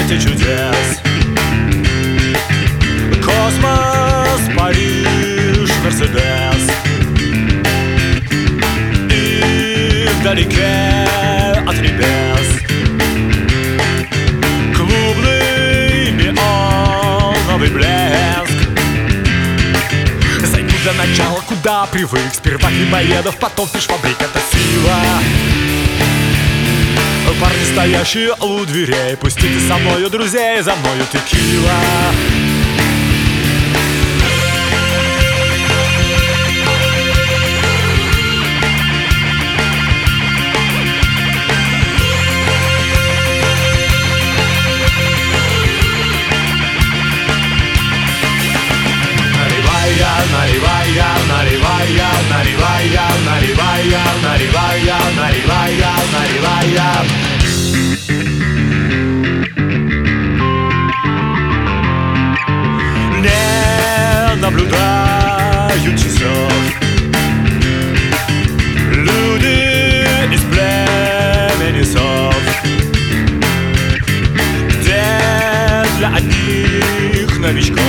свете чудес. Космос, Париж, Мерседес. И вдалеке от небес клубный неоновый блеск. Зайду для начала, куда привык. Сперва хлебоедов, потом фиш-фабрик. Это сила. Парни, стоящие у дверей, пустите со мною друзей, за мною текила. Наливая, наливая, наливая, наливая, наливая, наливая, наливая. Не наблюдаю часов. Люди из племени сов, где для одних новичков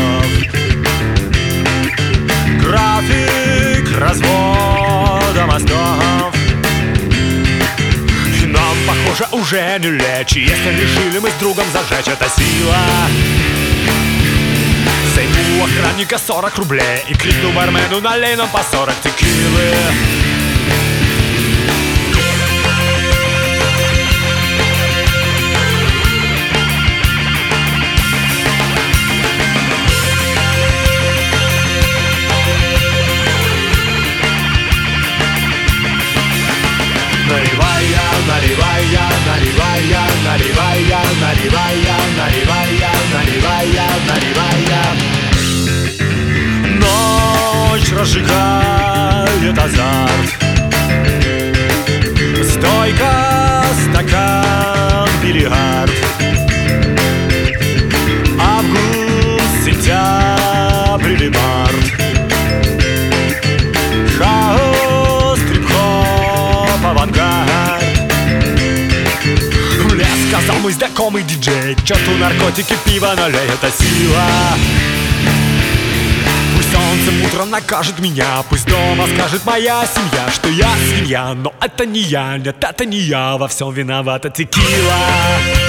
график развода мостов. И нам, похоже, уже не лечь, если решили мы с другом зажечь. Это сила. Займу у охранника 40 рублей и крикну бармену: налей нам по 40 текилы. Наливая, наливая, наливая, наливая, наливая, наливая, наливая, наливая. Ночь разжигает азарт. Стойка, стакан, бильярд. Август, сентябрь или март. Хаос, трип-хоп, авангард. Лес, сказал мой знакомый диджей: к черту наркотики, пиво налей. Это сила. Пусть солнце утром накажет меня, пусть дома скажет моя семья, что я свинья. Но это не я, нет, это не я, во всем виновата текила.